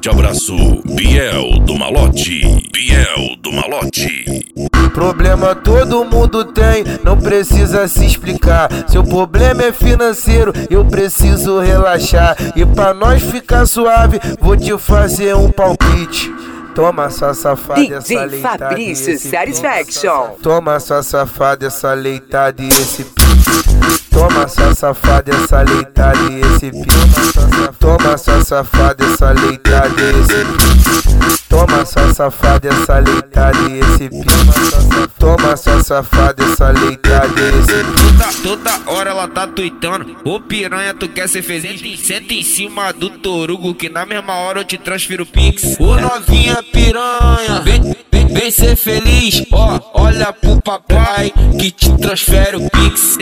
forte abraço, Biel do Malote. Biel do Malote. Problema todo mundo tem, não precisa se explicar. Seu problema é financeiro, eu preciso relaxar. E pra nós ficar suave, vou te fazer um palpite. Toma sua safada, essa leitada Fabrício Satisfaction. Toma sua safada, essa leitada e esse pique. Toma sua safada, essa leitada e esse pique. Toma sua safada, essa leitada e esse pique. Toma sua safada, essa leitada e esse pique. Toma sua safada, essa leitada e esse pique. Toda hora ela tá tuitando, ô piranha, tu quer ser feliz? Senta em cima do torugo que na mesma hora eu te transfiro o pix. Ô novinha piranha, vem ser feliz, ó, olha pro papai que te transfere o pix.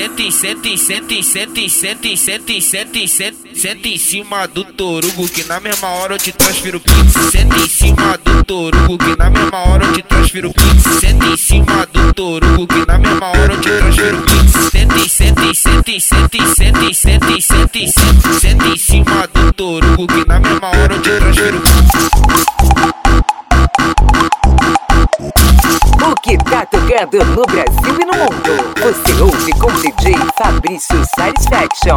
Senta em cima do torugo que na mesma hora eu te transfiro o pix. Senta em cima do torugo que na mesma hora eu te transfiro o pix. Senta em cima do torugo que na mesma hora eu te transfiro o pix. Senta em cima do torugo que na mesma hora eu te transfiro o pix. O que tá tocando no Brasil e no mundo, você ouve com DJ Fabrício Satisfaction.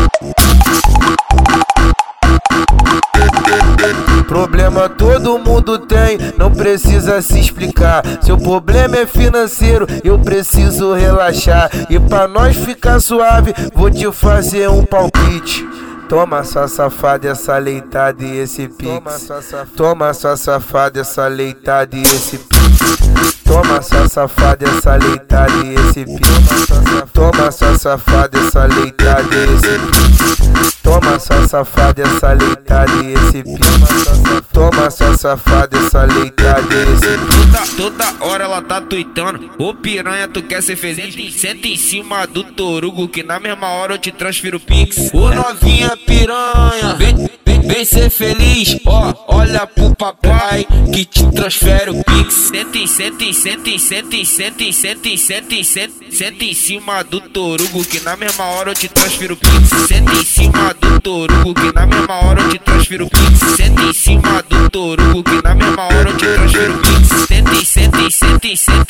Problema todo mundo tem, não precisa se explicar. Seu problema é financeiro, eu preciso relaxar. E pra nós ficar suave, vou te fazer um palpite. Toma sua safada, essa leitada e esse pix. Toma sua safada, essa leitada e esse pix. Toma sua safada, essa leitada e esse pix. Toma sua safada, essa leitada e esse pix. Toma sua safada, essa leitada e esse pix. Toma sua safada, essa leitada e esse pix. Toda hora ela tá tuitando, ô piranha, tu quer ser feliz? Senta em cima do torugo que na mesma hora eu te transfiro o pix. Ô novinha piranha, vem ser feliz, ó, olha pro papai que te transfere o pix. Senta em cima do torugo que na mesma hora eu te transfiro o pix. Senta em cima do torugo que na mesma hora eu te transfiro o pix. Senta em cima do torugo que na mesma hora eu te transfiro o pix. Senta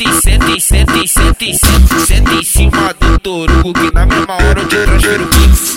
em cima do torugo que na mesma hora eu te transfiro o pix.